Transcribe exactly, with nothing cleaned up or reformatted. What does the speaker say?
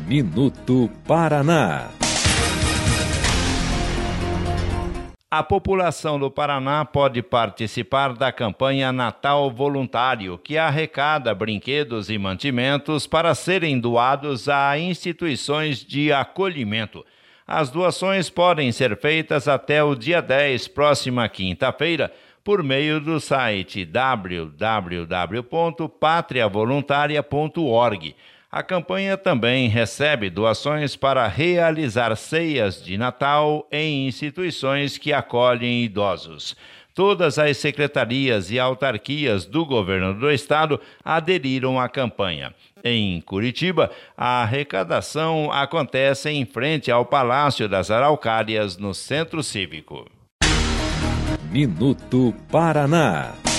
Minuto Paraná. A população do Paraná pode participar da campanha Natal Voluntário, que arrecada brinquedos e mantimentos para serem doados a instituições de acolhimento. As doações podem ser feitas até o dia dez, próxima quinta-feira, por meio do site w w w ponto pátria voluntária ponto org. A campanha também recebe doações para realizar ceias de Natal em instituições que acolhem idosos. Todas as secretarias e autarquias do governo do estado aderiram à campanha. Em Curitiba, a arrecadação acontece em frente ao Palácio das Araucárias, no Centro Cívico. Minuto Paraná.